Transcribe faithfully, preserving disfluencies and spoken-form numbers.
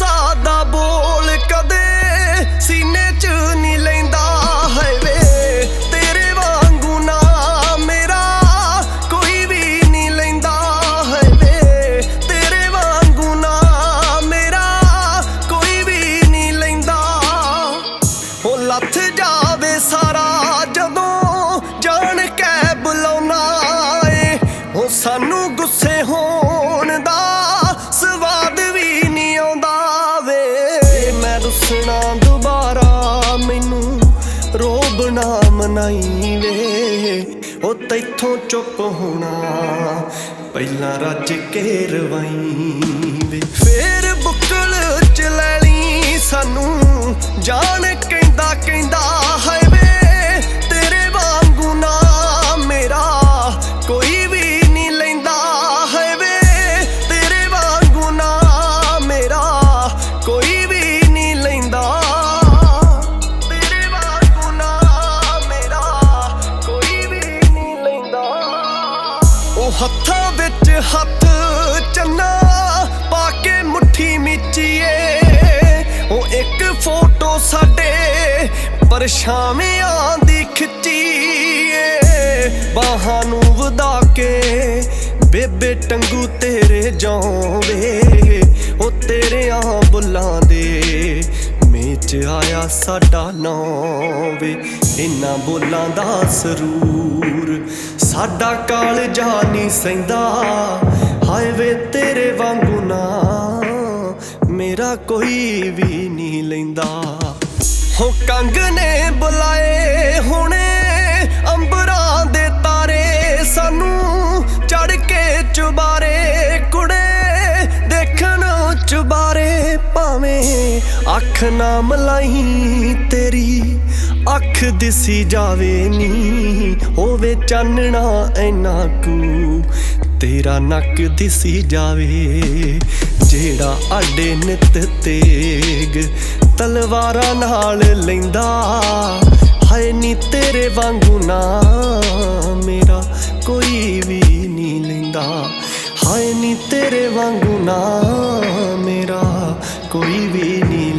सादा बोल कदे सीने च नहीं लैंदा है वे तेरे वांगू ना मेरा कोई भी नहीं लैंदा है वे तेरे वांगू ना मेरा कोई भी नहीं लैंदा ओ लथ जावे सारा जदों जान कै बुलाउना ए ओ सानू गुस्से होण दा स्वाद भी नहीं आउंदा वे मैं रुसना दुबारा मैनू रोब ना मनाई वे ओ तैथों चुप होना पहला रज के रवाई वे फेर बुक्कल च लैली सानू जान कहंदा कहंदा है वे तेरे वांगू ना मेरा कोई भी नहीं लैंदा है वे तेरे वांगू ना मेरा कोई भी नहीं लैंदा तेरे वांगू ना मेरा कोई भी नहीं लैंदा ओ हत्थां विच हत्थ चन्ना पाके मुट्ठी मिचीए ओ एक फोटो साडे परछावियां दी खिच्चीए बाहां नू वधा के बेबे टंगू तेरे जावे ओ तेरे आ बुल्लां दे मेच आया साडा नां वे इन्हां बोलां दा सरूर साडा कालजा नहीं सहिंदा हाय वे तेरे वांगू ना मेरा कोई भी नहीं लैंदा हो कंग ने बुलाए हुणे अंबरां दे तारे सानू चढ़ के चुबारे कुड़े देखन चुबारे भावें अख ना मलाई तेरी अख दिसी जावे नी होवे चानना ऐना कू तेरा नक दिसी जावे जेड़ा आडे नित तेग तलवारां नाल लैंदा हाय नी तेरे वांगू ना मेरा कोई भी नहीं लैंदा हाय नी तेरे वांगू ना मेरा कोई भी नहीं